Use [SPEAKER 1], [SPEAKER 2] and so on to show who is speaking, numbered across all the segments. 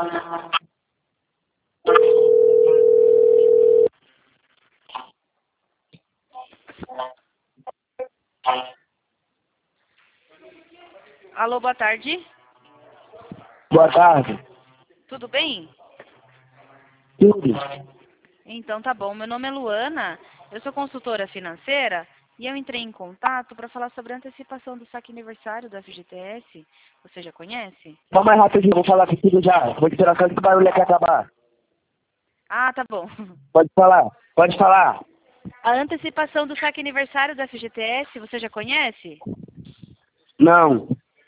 [SPEAKER 1] Alô, boa tarde.
[SPEAKER 2] Boa tarde.
[SPEAKER 1] Tudo bem?
[SPEAKER 2] Tudo.
[SPEAKER 1] Então tá bom. Meu nome é Luana, eu sou consultora financeira e eu entrei em contato para falar sobre a antecipação do saque aniversário da FGTS. Você já conhece?
[SPEAKER 2] Só mais rapidinho, vou falar contigo já. Vou tirar tanto que o barulho aqui acabar.
[SPEAKER 1] Ah, tá bom.
[SPEAKER 2] Pode falar, pode falar.
[SPEAKER 1] A antecipação do saque aniversário da FGTS, você já conhece?
[SPEAKER 2] Não.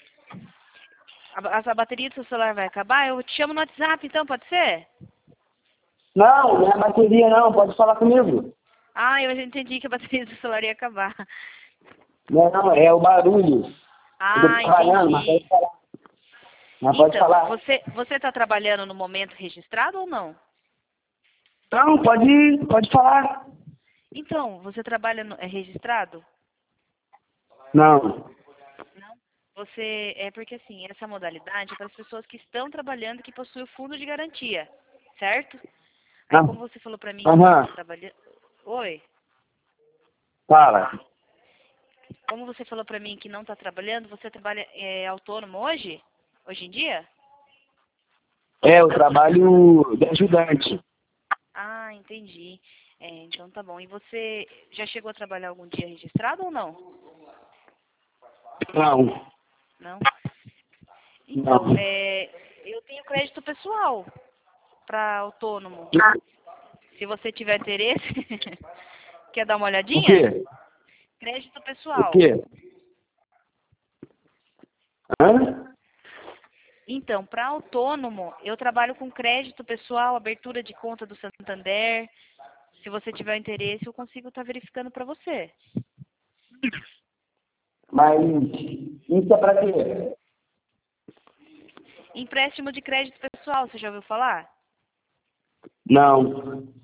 [SPEAKER 1] A bateria do seu celular vai acabar? Eu te chamo no WhatsApp, então, pode ser?
[SPEAKER 2] Não, não é bateria não, pode falar comigo.
[SPEAKER 1] Ah, eu já entendi que a bateria do celular ia acabar.
[SPEAKER 2] Não, é o barulho. Eu tô
[SPEAKER 1] Ah,
[SPEAKER 2] trabalhando, mas pode
[SPEAKER 1] entendi.
[SPEAKER 2] falar. Mas pode
[SPEAKER 1] Então,
[SPEAKER 2] falar.
[SPEAKER 1] você está trabalhando no momento registrado ou não?
[SPEAKER 2] Não, pode falar.
[SPEAKER 1] Então, você trabalha é registrado?
[SPEAKER 2] Não.
[SPEAKER 1] Não. Você é porque assim, essa modalidade é para as pessoas que estão trabalhando e que possuem o fundo de garantia, certo? Aí
[SPEAKER 2] Ah,
[SPEAKER 1] como você falou para mim que não está
[SPEAKER 2] aham,
[SPEAKER 1] trabalhando. Oi.
[SPEAKER 2] fala.
[SPEAKER 1] Como você falou para mim que não está trabalhando, você trabalha autônomo hoje? Hoje em dia?
[SPEAKER 2] É, eu trabalho de ajudante.
[SPEAKER 1] Ah, entendi. É, então tá bom. E você já chegou a trabalhar algum dia registrado ou não?
[SPEAKER 2] Não,
[SPEAKER 1] Não? Então,
[SPEAKER 2] não.
[SPEAKER 1] eu tenho crédito pessoal para autônomo. Se você tiver interesse, quer dar uma
[SPEAKER 2] O
[SPEAKER 1] olhadinha?
[SPEAKER 2] quê?
[SPEAKER 1] Crédito
[SPEAKER 2] O
[SPEAKER 1] pessoal.
[SPEAKER 2] quê? Hã?
[SPEAKER 1] Então, para autônomo, eu trabalho com crédito pessoal, abertura de conta do Santander. Se você tiver interesse, eu consigo estar verificando para você.
[SPEAKER 2] Mas isso é pra quê?
[SPEAKER 1] Empréstimo de crédito pessoal, você já ouviu falar?
[SPEAKER 2] Não.